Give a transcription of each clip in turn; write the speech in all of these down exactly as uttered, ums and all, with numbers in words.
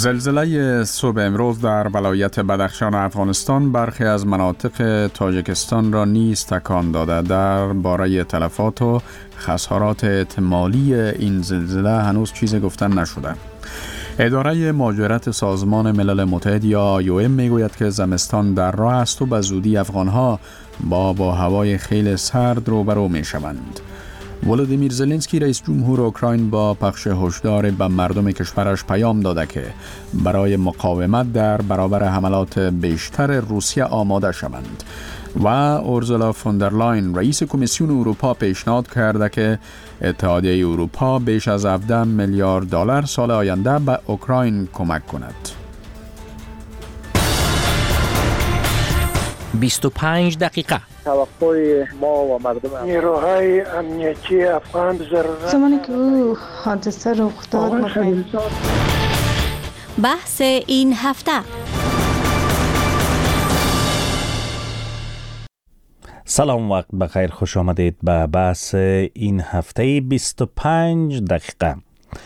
زلزله صبح امروز در ولایت بدخشان افغانستان برخی از مناطق تاجیکستان را نیز تکان داده. در باره تلفات و خسارات احتمالی این زلزله هنوز چیزی گفتن نشده. اداره مهاجرت سازمان ملل متحد یا آی او ام میگوید که زمستان در راه است و به زودی افغانها با با هوای خیلی سرد روبرو میشوند. ولودیمیر زلنسکی رئیس جمهور اوکراین با پخش هشدار به مردم کشورش پیام داده که برای مقاومت در برابر حملات بیشتر روسیه آماده شوند و اورزولا فوندرلاین رئیس کمیسیون اروپا پیشنهاد کرده که اتحادیه اروپا بیش از هفده میلیارد دلار سال آینده به اوکراین کمک کند. بیست و پنج دقیقه توقع ما و مردم نیروهای امنیتی افغان ضرورت زمانی که او حادثه رخ داد مطمئن بحث این هفته. سلام، وقت بخیر، خوش آمدید به بحث این هفته بیست و پنج دقیقه.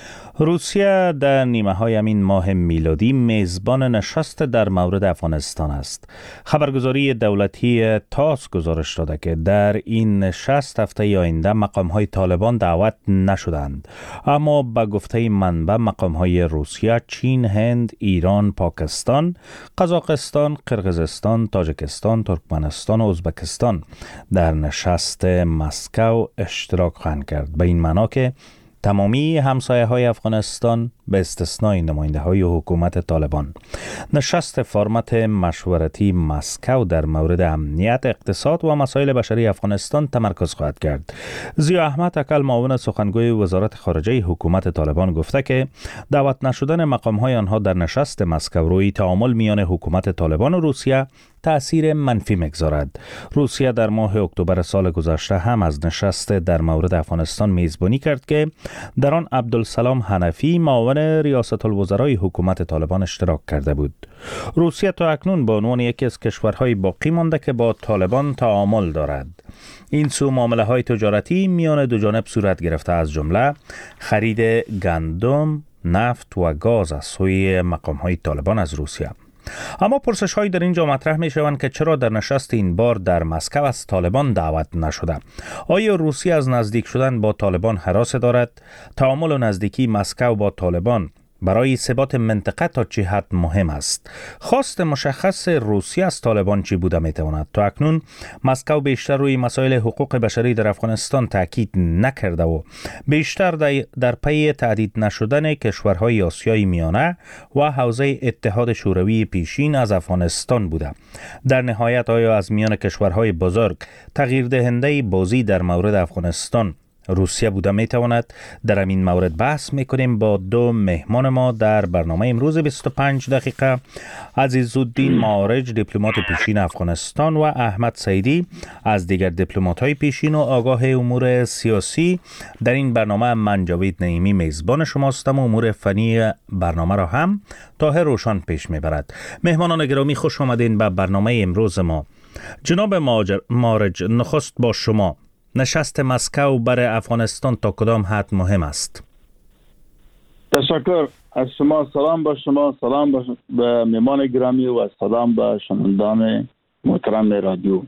روسیه در نیمه های همین ماه میلادی میزبان نشست در مورد افغانستان است. خبرگزاری دولتی تاس گزارش داده که در این نشست هفته آینده مقام های طالبان دعوت نشدند، اما به گفته منبع مقام های روسیه، چین، هند، ایران، پاکستان، قزاقستان، قرقیزستان، تاجیکستان، ترکمنستان و ازبکستان در نشست مسکو اشتراک خواهند کرد. به این معنا که تمامی همسایه های افغانستان به استثنای نماینده های حکومت طالبان نشست فرمت مشورتی مسکو در مورد امنیت، اقتصاد و مسائل بشری افغانستان تمرکز خواهد کرد. ضیا احمد اکل، معاون سخنگوی وزارت خارجه حکومت طالبان، گفته که دعوت نشدن مقام های آنها در نشست مسکو روی تعامل میان حکومت طالبان و روسیه تأثیر منفی میگذارد. روسیه در ماه اکتبر سال گذشته هم از نشست در مورد افغانستان میزبانی کرد که در آن عبدالسلام حنفی، معاون ریاست الوزرای حکومت طالبان، اشتراک کرده بود. روسیه تا اکنون به عنوان یکی از کشورهای باقی مانده که با طالبان تعامل دارد. این سو معامله های تجارتی میان دو جانب صورت گرفته، از جمله خرید گندم، نفت و گاز از سوی مقام های طالبان از روسیه. اما پرسش هایی در اینجا مطرح می شوند که چرا در نشست این بار در مسکو از طالبان دعوت نشده؟ آیا روسیه از نزدیک شدن با طالبان هراس دارد؟ تعامل و نزدیکی مسکو با طالبان برای ثبات منطقه تا چه حد مهم است؟ خواست مشخص روسیه از طالبان چی بوده می تواند؟ تا اکنون مسکو بیشتر روی مسائل حقوق بشری در افغانستان تاکید نکرده و بیشتر در پی تهدید نشدن کشورهای آسیای میانه و حوزه اتحاد شوروی پیشین از افغانستان بوده. در نهایت آیا از میان کشورهای بزرگ تغییر دهنده بازی در مورد افغانستان روسیه بوده می تواند؟ در این مورد بحث می کنیم با دو مهمان ما در برنامه امروز بیست و پنج دقیقه. عزیزالدین معارج، دیپلمات پیشین افغانستان، و احمد سیدی از دیگر دیپلمات های پیشین و آگاه امور سیاسی. در این برنامه من جاوید نعیمی میزبان شماستم و امور فنی برنامه را هم طاهر روشن پیش می برد. مهمانان گرامی، خوش آمدین به برنامه امروز ما. جناب معارج، نخست با شما، نشست مسکو برای افغانستان تا کدام حد مهم است؟ تشکر از شما. سلام به شما، سلام به مهمان گرامی و سلام به شنوندگان محترم رادیو.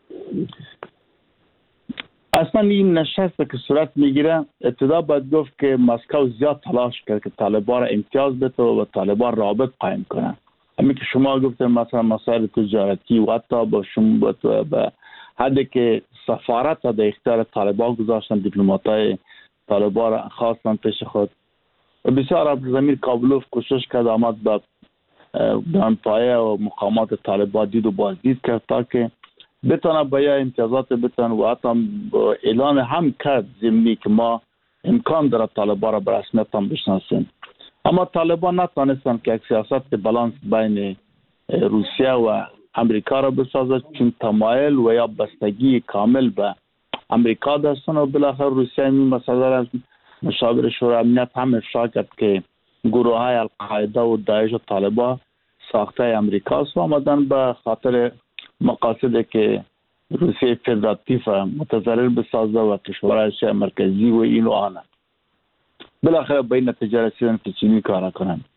اصلا این نشست که صورت میگیره، ابتدا باید گفت که مسکو زیاد تلاش کرد که طالبان را امتیاز بده و طالبان رابط قائم کنه. همین که شما گفتن مثلا مسائل تجارتی و حتی با شما به حدی که سفارت در اختیار طالبان گذاشتن، دیپلماتای طالبان را خواستن پیش خود. بسیار عبدالضمیر کابلوف کوشش کرد آمد به دانپایه و مقامات طالبان دید و بازدید کرد تا که بتونه به یا امتیازات بتونه و حتی اعلان هم کرد ضمنی که ما امکان داره طالبان را به رسمیت هم بشناسیم. اما طالبان نتونستن که یک سیاست بالانس بین روسیه و امریکا را بسازد، چون تمایل و یا بستگی کامل به امریکا داشتن و بالاخره روسیه این مسئله را مشاور شورای امنیت هم افشا کرد که گروه های القاعده و داعش و طالبان ساخته امریکاست و آمدن به خاطر مقاصدی که روسیه فدراتیو متضرر بسازه و کشورهای آسیا مرکزی و این و آن. بالاخره به این نتیجه رسیدن که چینی کار کنند.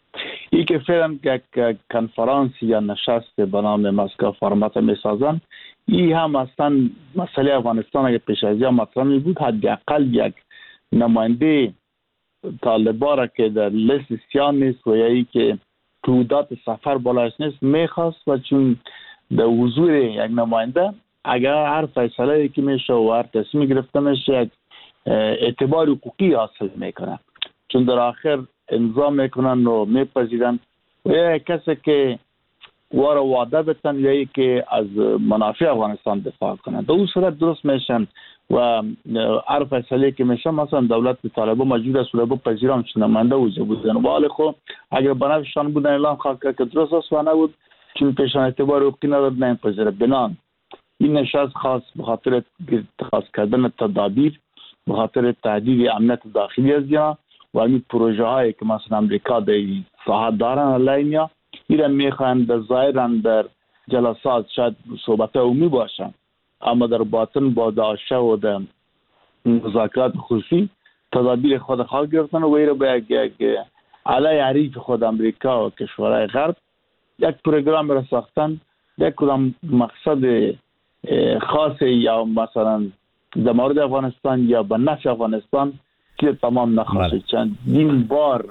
این که فعلا یک کنفرانس یا نشست به نام مسکو فارمات میسازن، این هم اصلا مسئله افغانستان اگه پیش از یا مطرح می بود حداقل یک نماینده طالبان را که در لیست سیاه نیست و یا ای که تعداد سفر بالاش نیست میخواست و چون در حضور یک نماینده اگر هر فیصله که میشه و هر تصمیم گرفته میشه یک اعتبار حقوقی حاصل میکنه، چون در آخر امضا میکنن و میپذیرن و یا کسی که وارا وعده بتن یا ای که از منافع افغانستان دفاع کنن در اون صورت درست میشن و هر فیصله که میشه مثلا دولت طالبان مجبور است رو بپذیرن چون نماینده وجود بودن و حال خو اگر بنفشان بودن اعلام خواهد کرد که درست است و نبود چون پیشان اعتبار حقوقی نداد نمیپذیره. بنان این نشست خاص به خاطر اتخاذ کردن تدابیر به خاطر تهدید امنیت داخلی از یا و این پروژه هایی که مثلا امریکا در ساحت دارن علیه این میخواهند در ظاهرن در جلسات شاید صحبت عمومی باشن اما در باطن با داعش و در مذاکرات خصوصی تدابیر خود خواهد گرفتن و ایره به یک علیه حریف خود امریکا و کشورهای غرب یک پروگرام را ساختن یک کدام مقصد خاص یا مثلا در مورد افغانستان یا به نفع افغانستان که تمام نخواهد چند این بار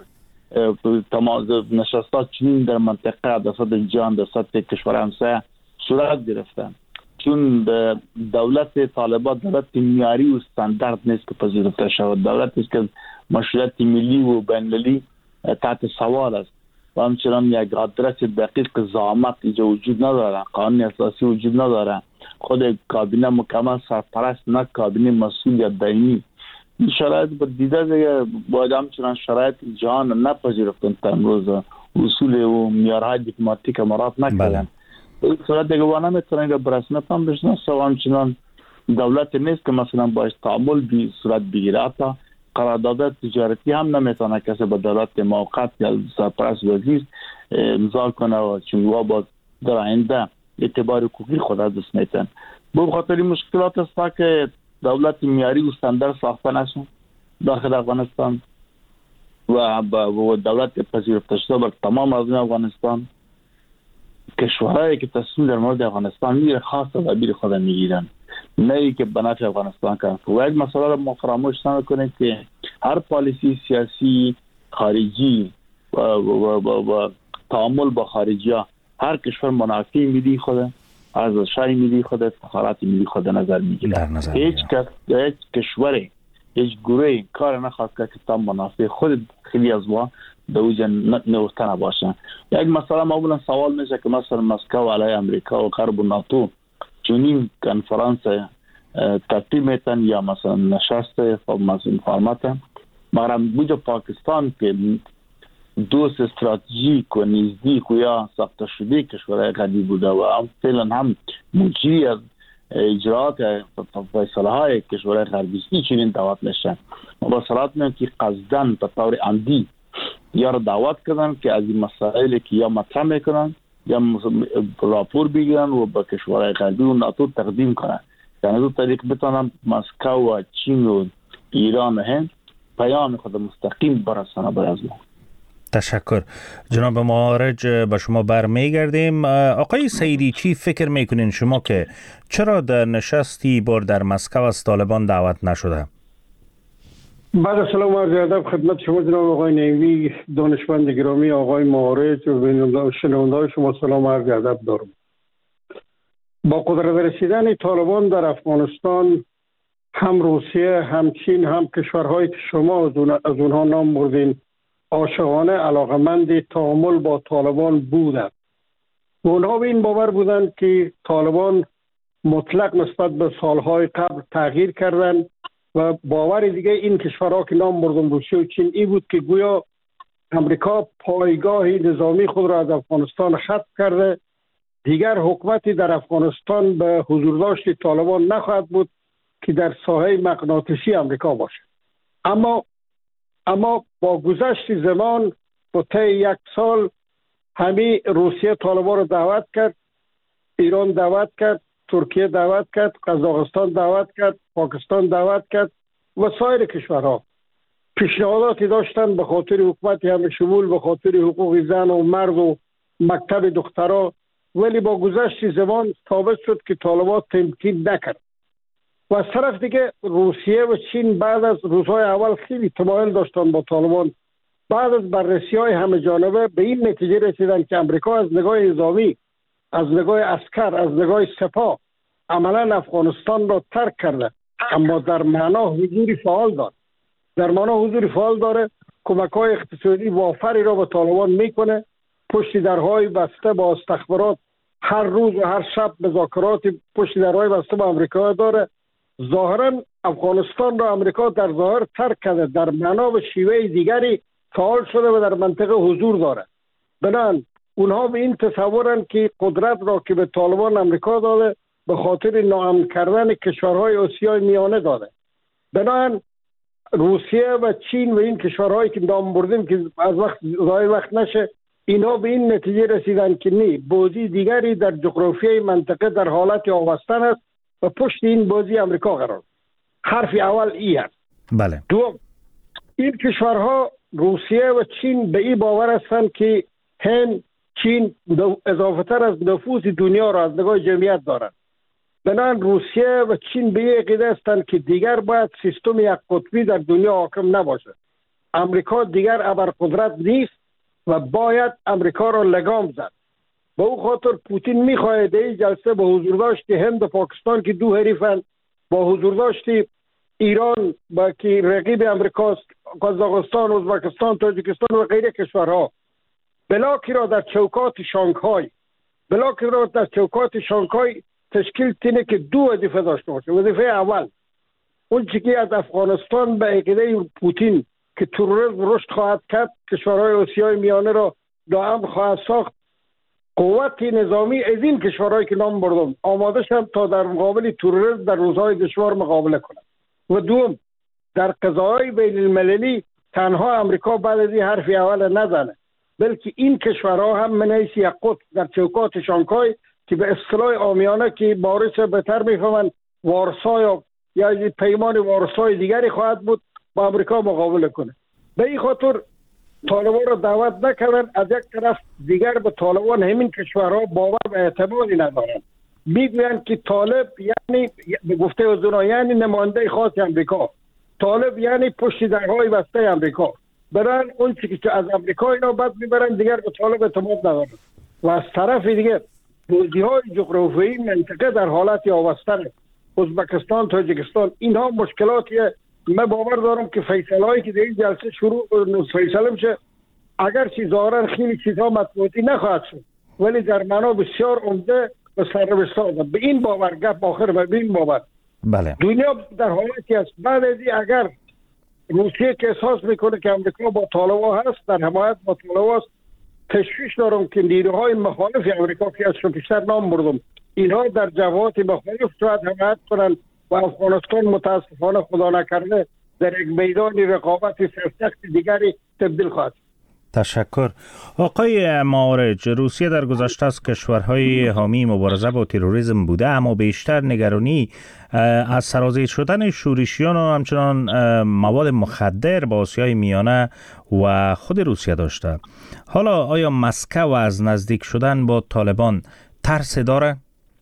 تمام نشستات چنین در منطقه در سطح جهان در سطح کشور همسایه صورت گرفتن چون دولت طالبان دولت معیاری و استاندارد نیست که پذیرفته شود، دولتی است که مشروعیت ملی و بین‌المللی تحت سوال است و همچنان یک آدرس دقیق ضوابط اینجا وجود نداره، قانون اساسی وجود نداره، خود کابینه مکمل سرپرست نه کابینه مسئول یا دائمی. این شرایط با دیده دیگه باید همچنان شرایط جهان نپذیرفتن تا امروز اصول و معیارهای دیپلماتیک مراد نکردن. این صورت دیگه وانه میتونن که برسمت هم بشناسه و همچنان دولت نیست که مثلا باید تعامل بی صورت بگیره، حتی قرارداد تجارتی هم نمیتونه کسی با دولت موقت یا سرپرست وزیر امضا کنه و چون وا با در آینده اعتبار حقوقی خود از دست میتن. به خاطر این مشکلات است که دولت معیاری و استاندارد ساخته نشد داخل افغانستان و با دولت پذیرفته شده بر تمام مردم افغانستان. کشورهایی که تصمیم در مورد افغانستان میگیره خاص تدابیر خود میگیرن، نه ای که به نفع افغانستان کنن. و یک مسئله را ما فراموش نکنیم که هر پالیسی سیاسی خارجی و, و, و, و تعامل با خارجی ها هر کشور منافع ملی خود از شای ملی خود افتخارات ملی خود نظر میگیره. هیچ کس هیچ کشوری هیچ گروهی کار نخواهد که تا منافع خود خیلی از ما به اوج نوشتن باشه. یک مسئله معمولا سوال میشه که مثلا مسکو علیه امریکا و غرب و ناتو چنین کنفرانس ترتیب میتن یا مثلا نشست فارمات مگر بوجه پاکستان که دوست استراتژیک و نزدیک و یا ساخته شده کشورهای غربی بوده و هم فعلا هم مجری از اجرات فیصله های کشورهای غربی این چنین دعوت میشن. مبصرات میگن که قصدن به طور عمدی یا را دعوت کردن که از این مسائل که یا مطرح میکنن یا راپور بگیرن و به کشورهای غربی و ناتو تقدیم کنن، یعنی دو طریق بتونن مسکو و چین و ایران و هند پیام خود مستقیم برسانه بر از ما. تشکر جناب معارج، به شما برمیگردیم. آقای سعیدی چی فکر میکنین شما که چرا در نشستی بار در مسکو از طالبان دعوت نشده؟ بعد سلام و عرض ادب خدمت شما جناب آقای نعیمی، دانشمند گرامی، آقای معارج و شنونده‌های شما سلام و عرض ادب دارم. با قدرت رسیدن طالبان در افغانستان هم روسیه هم چین هم کشورهایی که شما از اونها نام بردین عاشقانه علاقمند تعامل با طالبان بودند. اونها به این باور بودند که طالبان مطلق نسبت به سالهای قبل تغییر کردند و باور دیگه این کشورها که نام بردم روسیه و چین این بود که گویا امریکا پایگاه نظامی خود را از افغانستان ختم کرده، دیگر حکومتی در افغانستان به حضور داشت طالبان نخواهد بود که در ساحه مغناطیسی امریکا باشه. اما اما با گذشت زمان با طی یک سال همین روسیه طالبان را دعوت کرد، ایران دعوت کرد، ترکیه دعوت کرد، قزاقستان دعوت کرد، پاکستان دعوت کرد و سایر کشورها. پیشنهاداتی داشتن به خاطر حکومت همه شمول، به خاطر حقوق زن و مرد و مکتب دخترها، ولی با گذشت زمان ثابت شد که طالبان تمکین نکرد. و از طرف دیگه روسیه و چین بعد از روزهای اول خیلی تمایل داشتن با طالبان. بعد از بررسی های همه جانبه به این نتیجه رسیدن که امریکا از نگاه نظامی، از نگاه عسکر، از نگاه سپاه عملا افغانستان را ترک کرده، اما در معنا حضور فعال داره. در معنا حضور فعال داره، کمک های اقتصادی وافری را به طالبان میکنه، پشت درهای بسته با استخبارات هر روز و هر شب مذاکرات پشت درهای بسته با امریکا داره. ظاهرا افغانستان را امریکا در ظاهر ترک کرده، در معنا به شیوه دیگری فعال شده و در منطقه حضور داره. بنابراین اونها به این تصورن که قدرت را که به طالبان امریکا داده به خاطر ناامن کردن کشورهای آسیای میانه داده. بنابراین روسیه و چین و این کشورهایی که نام بردیم که از وقت ضایع وقت نشه، اینها به این نتیجه رسیدن که نه، بازی دیگری در جغرافیای منطقه در حالت آوستن است و پشت این بازی امریکا قرار. حرف اول ای است. بله. دوم، این کشورها روسیه و چین به این باور هستند که هند، چین اضافه تر از نفوذ دنیا را از نگاه جمعیت دارند. بنابراین روسیه و چین به این عقیده هستند که دیگر باید سیستم یک قطبی در دنیا حاکم نباشد. امریکا دیگر ابرقدرت نیست و باید امریکا را لگام زد. به او خاطر پوتین میخواهد این جلسه با حضور داشت هند و پاکستان که دو حریفند، با حضور داشت ایران با که رقیب امریکاست، قزاقستان، ازبکستان، تاجیکستان و غیره کشورها، بلاکی را در چوکات شانگهای بلاکی را در چوکات شانگهای تشکیل تینه که دو وظیفه داشته باشه. وظیفه اول اون چیزی که از افغانستان به عقیده پوتین که تروریسم رشد خواهد کرد، کشورهای آسیای میانه را دائم خواهد ساخت، قوت نظامی از این کشورهایی که نام بردم آماده شدن تا در مقابل تروریسم در روزهای دشوار مقابله کنند. و دوم، در قضاهای بین المللی تنها امریکا بعد از این حرفی اول نزنه، بلکه این کشورها هم من حیث یک قطب در چوکات شانگهای که به اصطلاح عامیانه که بارش بهتر میفهمن وارسا یا یا پیمان وارسای دیگری خواهد بود با امریکا مقابله کنه. به این خاطر طالبان را دعوت نکردن. از یک طرف دیگر به طالبان همین کشورها باور و اعتمادی ندارند. میگویند که طالب یعنی به گفته اونا یعنی نماینده خاص امریکا، طالب یعنی پشت درهای بسته امریکا. برن اون چیزی که از امریکا اینا بعد میبرن دیگر به طالب اعتماد ندارن. و از طرف دیگه بازی های جغرافیایی منطقه در حالت آوستن ازبکستان، تاجیکستان، اینها مشکلاتیه. من باور دارم که فیصله هایی که در این جلسه شروع فیصله میشه، اگر چی ظاهرا خیلی چیزها مطبوعاتی نخواهد شد، ولی در معنا بسیار عمده و سربسته. به این باور گپ آخر به این باور بله. دنیا در حالتی است بعد از این اگر روسیه که احساس میکنه که امریکا با طالبان هست، در حمایت با طالبان است، تشویش دارم که نیروهای مخالف امریکا که از پیشتر نام بردم اینها در جبهات مخالف شاید حمایت کنند و افغانستان متاسفانه خدا نکرده در یک میدان رقابت سرسخت دیگری تبدیل خواهد. تشکر. آقای معارج، روسیه در گذشته از کشورهای حامی مبارزه با تروریسم بوده، اما بیشتر نگرانی از سرازیر شدن شورشیان و همچنان مواد مخدر با آسیای میانه و خود روسیه داشته. حالا آیا مسکو از نزدیک شدن با طالبان ترس داره؟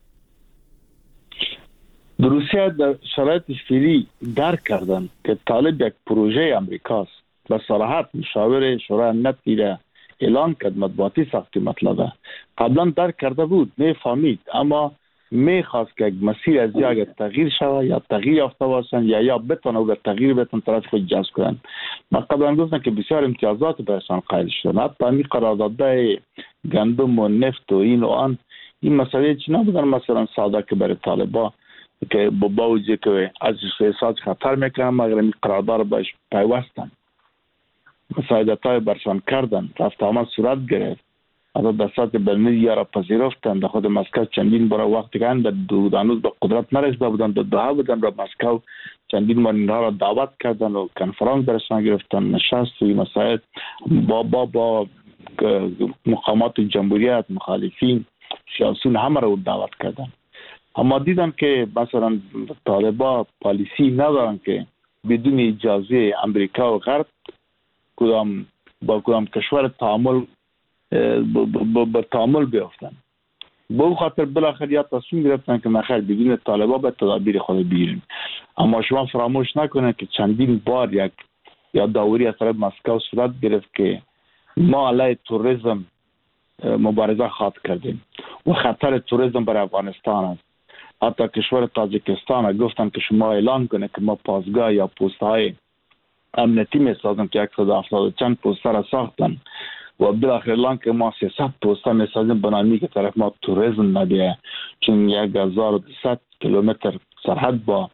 روسیه در شرایط فعلی درک کردن که طالب یک پروژه امریکاست و صراحت مشاور شورای امنیت را اعلان کرد، مطبوعاتی ساختی مطلبه قبلا درک کرده بود، میفهمید، اما میخواست که مسیر از یا تغییر شود یا تغییر یافته باشند یا یا بتونه و تغییر بتونه طرف خود جذب کنند. من قبلا گفتم که بسیار امتیازات برایشان قائل شدن، حتی این قراردادهای گندم و نفت و این و آن، این مسئله چی نبودن مثلا ساده که برای طالبان که با باوجه که از احساس خطر میکنن مگر این قرارداد باش پیوستن، مساعدت های برشان کردن، رفت آمد صورت گرفت، از دستات بلنی را پذیرفتن. در خود مسکو چندین برای وقتی که در دو دانوز به قدرت نرسیده بودن، در دوها بودن را مسکو چندین بار اینها را دعوت کردن و کنفرانس برشان گرفتن، نشست و مسائل با با با مقامات جمهوریت، مخالفین، سیاسیون همه را دعوت کردن. اما دیدم که مثلا طالبا پالیسی ندارن که بدون اجازه امریکا و غرب کدام با کدام کشور تعامل به تعامل بیافتن. به اون خاطر بالاخره یا تصمیم گرفتن که نخیر بدون طالبان به تدابیر خود بگیریم. اما شما فراموش نکنید که چندین بار یک یا داوری از طرف مسکو صورت گرفت که ما علیه توریسم مبارزه خواهد کردیم و خطر توریسم برای افغانستان است. حتی کشور تاجیکستان گفتن که شما اعلان کنید که ما پاسگاه یا پست های امنیتی می سازم که صد و هفتاد چند پست را ساختن و بالاخره اعلان که ما سیصد پست می سازیم بنامی که طرف ما توریسم نبیه، چون یک هزار و دویست کیلومتر سرحد با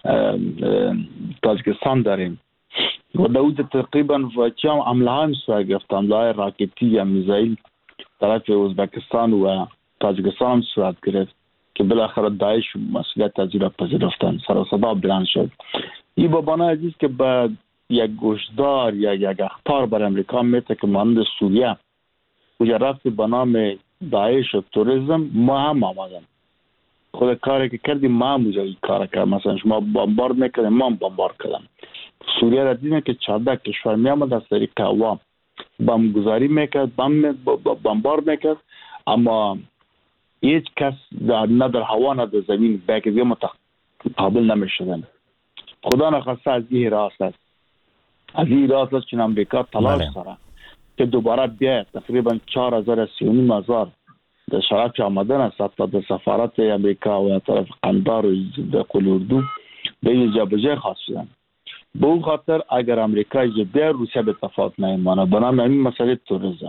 تاجیکستان داریم و داود تقریبا و چم عمله های صورت گرفت، عمله های راکتی یا میزایل طرف ازبکستان و تاجیکستان هم صورت گرفت که بالاخره داعش مسئولیت از را پذیرفتن، سر و صدا بلند شد. این با بنا عزیز که به یک گوشدار یا یک اخطار بر امریکا میته که مانند سوریه کجا رفت به نام داعش و توریسم ما هم آمدن خود کاری که کردیم ما هم اونجا این کار کردیم. مثلا شما بمبارد میکردیم ما هم بمبارد کردیم. سوریه را دیدیم که چهارده کشور میامد از طریق هوا بمبگذاری میکرد، بمبارد میکرد، اما هیچ کس نه در هوا نه در زمین بکردی متقابل نمیشدن. خدا نخواسته از این راست است از این راست است چون امریکا تلاش داره که دوباره بیاید. تقریبا چهار هزار سی و نیم هزار در شرف آمدن است حتی در سفارت امریکا و طرف قندار و در قل اردو به اینجا بجای خواست شدن. به اون خاطر اگر امریکا اینجا بیاید روسیه به تفاوت نیمانه بنام همین مسئله توریسم.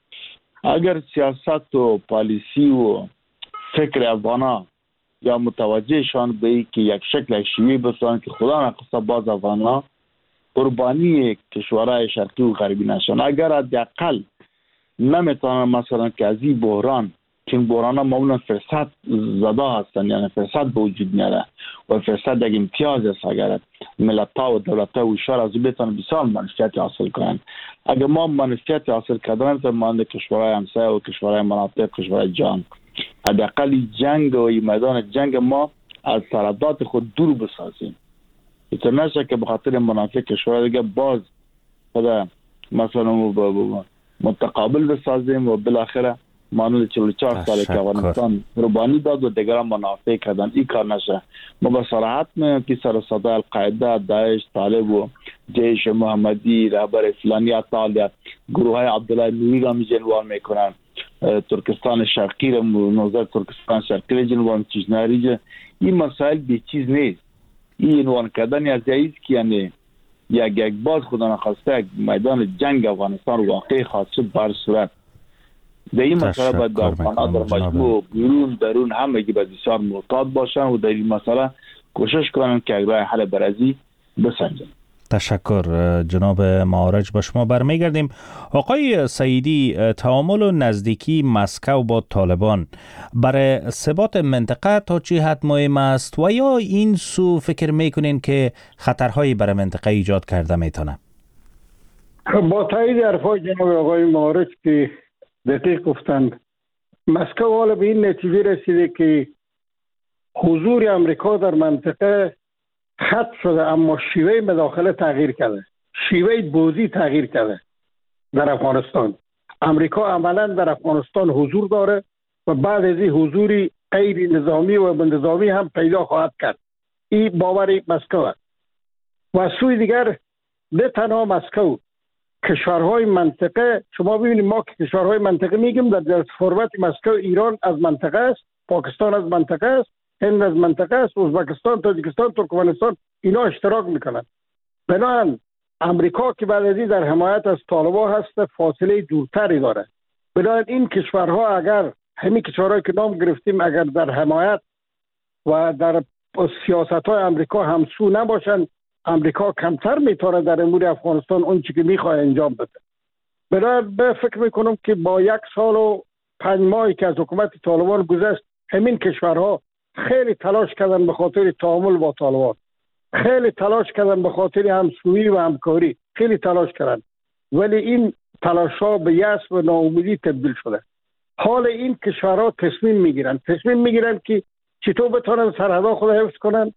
اگر سیاست و پالیسی و فکر افغانا یا متوجهشان به ای که یک شکل شیوه بسازن که خدا نخواسته باز افغانا قربانی کشورهای شرقی و غربی نشان، اگر حداقل نمیتونن مثلا که از این بحران که این بحران ها معمولا فرصت زده هستن، یعنی فرصت به وجود میاره و فرصت یک امتیاز است اگر ملت ها و دولت ها و اشار از بتونن بسیار منفعت حاصل کنن. اگر ما منفعت حاصل کردن تا مانند کشورهای همسایه و کشورهای مناطق کشورهای جهان حداقل جنگ و میدان جنگ ما از سرحدات خود دور بسازیم، اینطور نشه که به خاطر منافع کشورهای دیگه باز خدا مثلا متقابل بسازیم و بالاخره مانند چهل و چهار سال که افغانستان قربانی داد و دیگران منافع کردن. این کار نشه. ما به صراحت میگم که سر صدا القاعده، داعش، طالب و جیش محمدی، رهبر فلانی اطالیت، گروه های عبدالله نوری را می جنوان میکنن، ترکستان شرقی را نوزر ترکستان شرقی را جنوان چیزناری. این مسائل به چیز نیست. این عنوان کردن از جایز که یعنی یک یک باز خدا نخواسته یک میدان جنگ افغانستان واقعی خواهد شد بر صورت در این مسئله باید در افغانات در مجموع بیرون درون همه که بسیار محتاط باشن و در این مسئله کوشش کنن که راه حل برازی بسنجن. تشکر جناب معارج. با شما برمیگردیم. آقای سعیدی، تعامل و نزدیکی مسکو با طالبان برای ثبات منطقه تا چه حد مهم است و یا این سو فکر میکنین که خطرهایی برای منطقه ایجاد کرده میتونه؟ با تایید حرفای جناب آقای معارج که دقیق گفتند، مسکو حالا به این نتیجه رسیده که حضور امریکا در منطقه ختم شده، اما شیوه مداخله تغییر کرده، شیوه بازی تغییر کرده. در افغانستان امریکا عملا در افغانستان حضور داره و بعد از این حضوری غیر نظامی و نظامی هم پیدا خواهد کرد. این باور مسکو است. و سوی دیگر نه تنها مسکو، کشورهای منطقه، شما ببینید ما که کشورهای منطقه میگیم در در فرمت مسکو ایران از منطقه است، پاکستان از منطقه است، هند از منطقه است، ازبکستان، تاجیکستان، ترکمنستان اینا اشتراک میکنند. بنابراین امریکا که بعد از این در حمایت از طالبان هست فاصله دورتری داره. بنابراین این کشورها اگر همین کشورهایی که نام گرفتیم اگر در حمایت و در سیاست های امریکا همسو نباشند، امریکا کمتر میتونه در امور افغانستان اون چیزی که میخواد انجام بده. بنابراین به فکر میکنم که با یک سال و پنج ماهی که از حکومت طالبان گذشت، همین کشورها خیلی تلاش کردن به خاطر تعامل با طالبان، خیلی تلاش کردن به خاطر همسویی و همکاری، خیلی تلاش کردن، ولی این تلاش ها به یأس و ناامیدی تبدیل شده. حال این کشورها تصمیم میگیرن تصمیم میگیرن که چطور بتونن سرحدها خود حفظ کنن،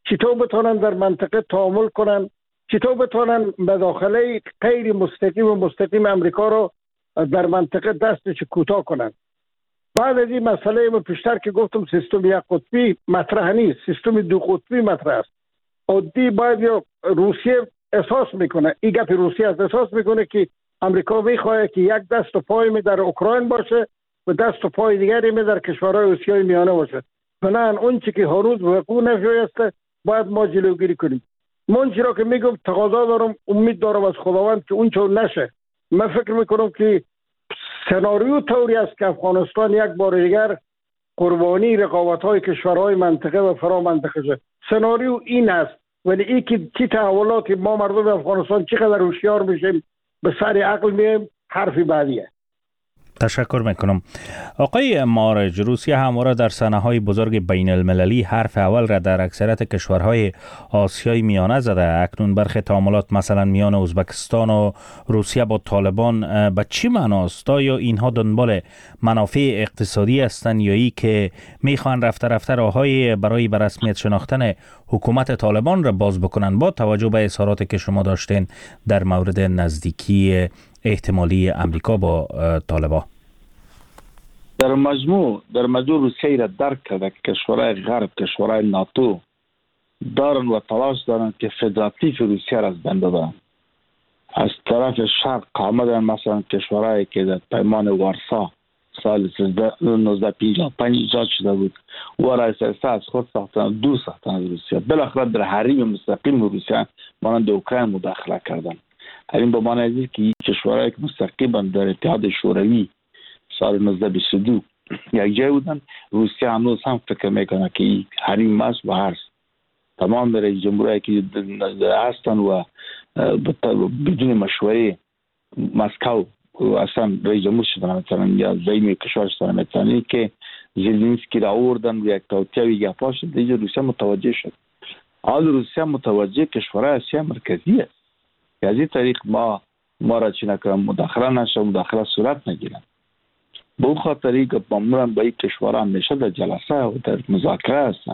چطور بتونن در منطقه تعامل کنن، چطور بتونن مداخله غیر مستقیم و مستقیم امریکا رو در منطقه دستش کوتاه کنن. بعد از این مسئله من پیشتر که گفتم سیستم یک قطبی مطرح نیست، سیستم دو قطبی مطرح است. عادی باید یا روسیه احساس میکنه، این گپ روسیه از احساس میکنه که امریکا میخواه که یک دست و پای می در اوکراین باشه و دست و پای دیگری می در کشورهای آسیای میانه باشه. بنابراین اون چی که هر روز وقوع نشده است باید ما جلوگیری کنیم. من چرا که میگم تقاضا دارم، امید دارم از خداوند که اون چون نشه. من فکر میکنم که سناریو طوری است که افغانستان یک بار دیگر قربانی رقابت‌های کشورهای منطقه و فرا منطقه شد. سناریو این است، ولی این که چی تحولات ما مردم افغانستان چقدر هوشیار میشیم به سر عقل میم حرف بعدیه. تشکر میکنم. آقای مارج، روسیه همواره در صحنه‌های بزرگ بین المللی حرف اول را در اکثریت کشورهای آسیای میانه زده. اکنون برخی تعاملات مثلا میان ازبکستان و روسیه با طالبان به چی معناست؟ آیا اینها دنبال منافع اقتصادی هستند یا ای که میخوان رفته رفته راههای برای به رسمیت شناختن حکومت طالبان را باز بکنن، با توجه به اظهاراتی که شما داشتین در مورد نزدیکی احتمالی امریکا با طالبان؟ در مجموع در مجموع روسیه را درک کرده که کشورهای غرب، کشورهای ناتو دارن و تلاش دارن که فدراتیو روسیه را از بین ببرن. از طرف شرق آمدن مثلا کشورهایی که در پیمان وارسا سال نوزده پنجاه و پنج ایجاد شده بود و را از خود ساختن، دو ساختن از روسیه. بالاخره در حریم مستقیم روسیه مانند اوکراین مداخله کردن. این به معنی است که کشورهایی که مستقیما در اتحاد شوروی سال نوزده بیست و دو یک جای بودن، روسیه هنوز هم فکر میکنه که این حریم است و هست. تمام رئیس جمهورایی که هستن و بدون مشوره مسکو اصلا رئیس جمهور شدن مثلا یا زعیم کشور شدن مثلا که زلنسکی را آوردن و یک توطئه گپا شد، دیگه روسیه متوجه شد. حال روسیه متوجه کشورهای آسیا مرکزی است. از این طریق ما ما را چی نکنم مداخله نشه، مداخله صورت نگیرن. به اون خاطری که معمولا با این کشورها همیشه در جلسه و در مذاکره هستن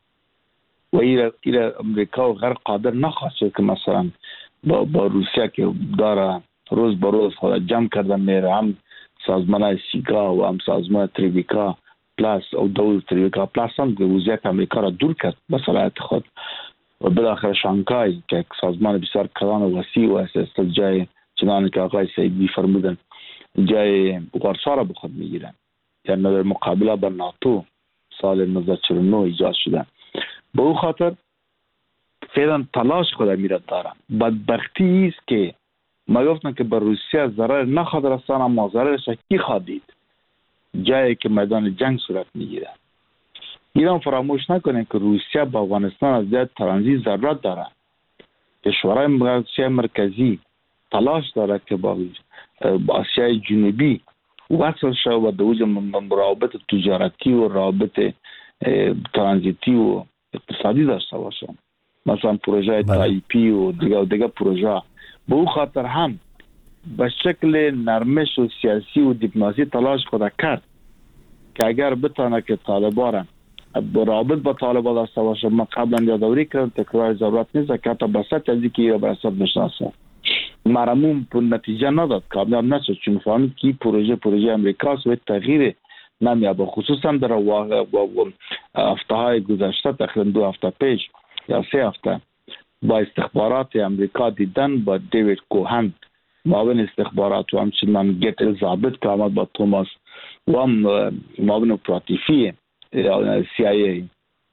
و این امریکا و غرب قادر نخواست که مثلا با, با روسیه که داره روز به روز خود جمع کردن میره، هم سازمان سیگا و هم سازمان تریبیکا پلاس او دول تریبیکا پلاس هم که وضعیت امریکا را دور کرد به صلاحیت خود و بالاخره شانگهای که سازمان بسیار کلان و وسیع و است جای چنانه که آقای سیدی فرمودن جای وارسا را به خود میگیرن، یعنی در مقابله با ناتو سال نوزده چهل و نه ایجاد شدن. به او خاطر فعلا تلاش خود میرد دارن. بدبختی است که ما گفتن که به روسیه ضرر نخواد رسانه، اما ضررش کی خواهد؟ جایی که میدان جنگ صورت میگیره. ایران فراموش نکنه که روسیه با افغانستان از جهت ترانزیت ضرورت داره. کشورهای آسیای مرکزی تلاش داره که با آسیای جنوبی وصل شود و دوج روابط تجارتی و روابط ترانزیتی و اقتصادی داشته باشه. مثلا پروژه تایپی و دیگه و دیگه پروژه. به او خاطر هم به شکل نرمش و سیاسی و دیپلماسی تلاش خود کرد که اگر بتونه که طالبان رابط با طالبان داشته باشه. ما قبلا یادآوری کردم، تکرار ضرورت نیست که حتی بسط از اینکه ایران برسات بشناسه مرموم پر نتیجه نداد، کامیاب نشد، چون فهمید که پروژه پروژه امریکاست و تغییر نمیابه. خصوصا در هفته های گذشته، تقریبا دو هفته پیش یا سه هفته با استخبارات امریکا دیدن با دیوید کوهن معاون استخبارات و همچنان گت ضابط که آمد با توماس و هم معاون اپراتیفی سی آی ای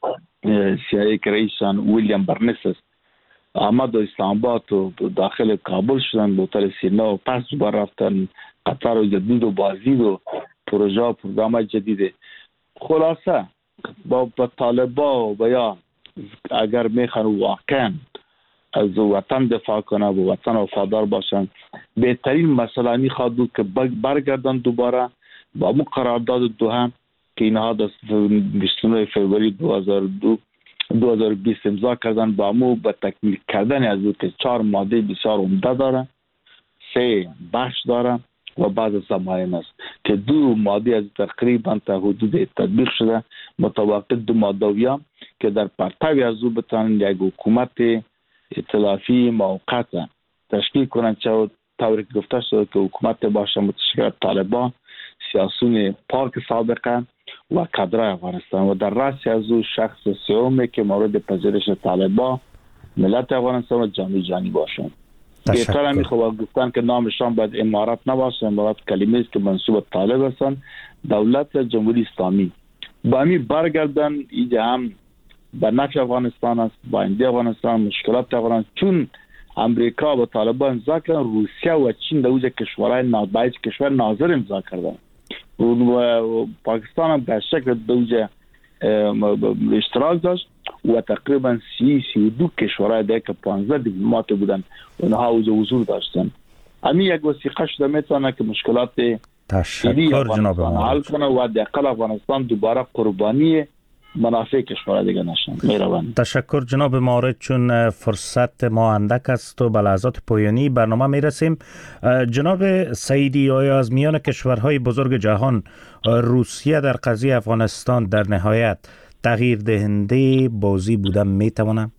سی آی ای که رئیسان ویلیام برنس آمد و اسلام آباد و داخل کابل شدن به هتل سینا و پس دوباره رفتن قطر و جدید و بازدید و پروژه و پروگرام جدیده. خلاصه با, با طالبا و یا اگر میخوان واقعا از وطن دفاع کنه و وطن وفادار باشن، بهترین مسئله این خواهد بود که برگردن دوباره با مو قرارداد دوحه که اینها در بیست و نه فوریه دو هزار و دو دو هزار و بیست امضا کردن، با مو به تکمیل کردن از او که چهار ماده بسیار عمده داره، سه بخش داره و بعض ضماین است که دو ماده از تقریبا تا حدود تطبیق شده مطابق دو ماده‌ها که در پرتوی از او بتوانند یک حکومت ائتلافی موقت تشکیل کنند، چه طوری که گفته شده که حکومت باشه متشکل از طالبان، سیاسیون پاک سابقه و کادرای افغانستان و در رأس از او شخص سومی که مورد پذیرش طالبان، ملت افغانستان و جامعه جهانی باشند. بهتر همی خواه گفتن که نامشان باید امارات نباشه، امارات کلمه است که منصوب طالب هستند. دولت جمهوری اسلامی با همی برگردن اینجا هم به نفع افغانستان است، با آینده افغانستان، مشکلات افغانستان، چون امریکا با طالبان امضا کردن، روسیه و چین در اوج کشورهای نابایج کشور ناظر امضا کردن و پاکستان هم به شکل در اوج اشتراک داشت و تقریبا سی سی و دو کشورهای دیگه که پانزده دیپلمات بودن اونها اوج حضور داشتن. همین یک وثیقه شده میتونه که مشکلات تشکر جناب حل کنه و داخل افغانستان دوباره قربانی منافع کشور دیگه نشن. مهربان. تشکر جناب مارد. چون فرصت ما اندک است و به لحظات پایانی برنامه میرسیم، جناب سعیدی، آیا از میان کشورهای بزرگ جهان روسیه در قضیه افغانستان در نهایت تغییر دهنده بازی بودن میتونه؟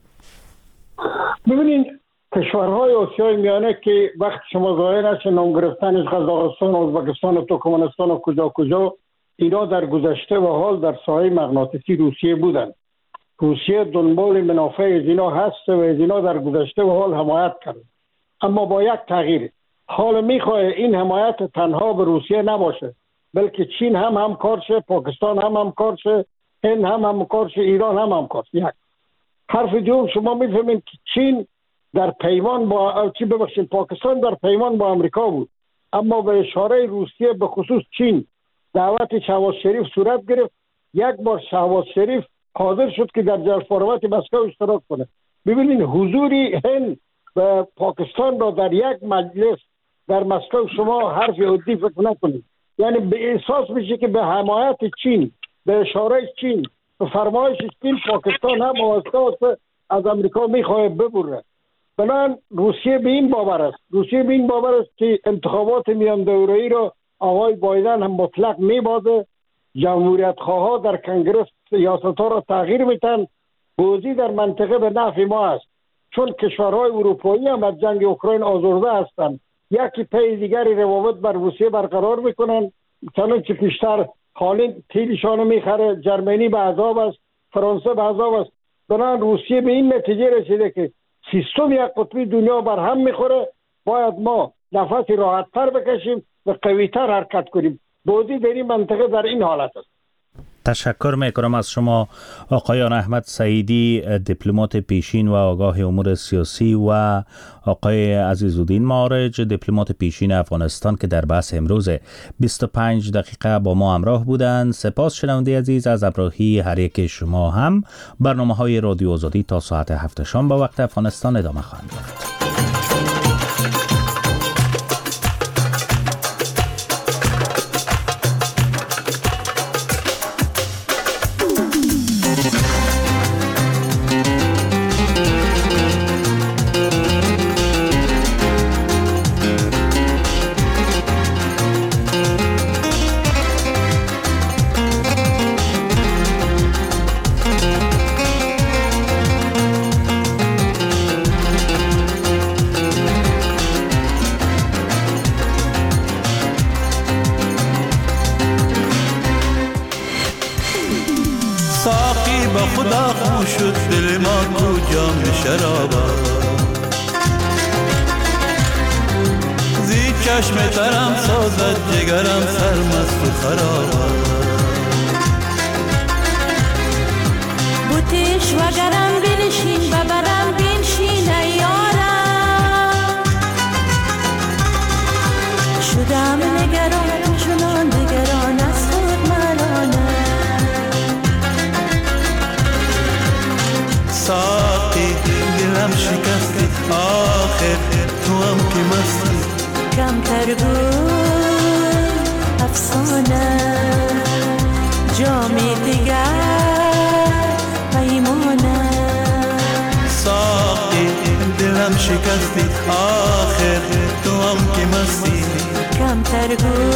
ببینید کشورهای آسیای میانه که وقت شما ظاهر است نام گرفتنش قزاقستان و ازبکستان و ترکمنستان و کجا کجا، اینا در گذشته و حال در ساحه مغناطیسی روسیه بودند. روسیه دنبال منافع از اینا هست و از اینا در گذشته و حال حمایت کرد، اما با یک تغییر. حال میخواه این حمایت تنها به روسیه نباشه، بلکه چین هم همکار شه، پاکستان هم همکار شه، هند هم همکار شه، ایران هم همکار شه. یک حرف دوم، شما میفهمید که چین در پیمان با چی ببخشید پاکستان در پیمان با امریکا بود، اما به اشاره روسیه به خصوص چین دعوت شهباز شریف صورت گرفت. یک بار شهباز شریف حاضر شد که در جلسات مسکو اشتراک کنه. ببینید حضوری هند و پاکستان را در یک مجلس در مسکو شما حرف عادی فکر نکنید، یعنی به احساس میشه که به حمایت چین، به اشاره چین، به فرمایش چین پاکستان هم واسطه از امریکا میخواه ببره. بنابراین روسیه به این باور است، روسیه به این باور است که انتخابات میان دوره‌ای را آقای بایدن هم مطلق میبازه، جمهوریت خواه در کنگره سیاست‌ها را تغییر میتن. بازی در منطقه به نفع ما است، چون کشورهای اروپایی هم از جنگ اوکراین آزرده هستند، یکی پی دیگری روابط بر روسیه برقرار میکنن. چنانچه پیشتر هالند تیلشانو میخره، جرمنی به عذاب است، فرانسه به عذاب است. بنابراین روسیه به این نتیجه رسیده که سیستم یک قطبی دنیا بر هم میخوره، باید ما نفسی راحت تر بکشیم و قوی تر حرکت کنیم. بازی در این منطقه در این حالت است. تشکر میکنم از شما آقایان احمد سعیدی، دیپلمات پیشین و آگاه امور سیاسی، و آقای عزیزالدین مارج، دیپلمات پیشین افغانستان که در بحث امروز بیست و پنج دقیقه با ما همراه بودند. سپاس شنونده عزیز از همراهی هر یک شما. هم برنامه های رادیو آزادی تا ساعت هفت شام با وقت افغانستان ادامه خواهند یافت. چشم ترم سازد جگرم سرمست و خرابم، بوتیش وگرم بنشین ببرم بنشین ایارم، شدم نگران چنان نگران از خود ملانم. ساقی دلم شکستی آخر تو هم که مستی، کم تر بود افسانه جامی دیگر پیمانه. ساقی دلم شکستی آخر تو هم که مستی، کم کمتر گو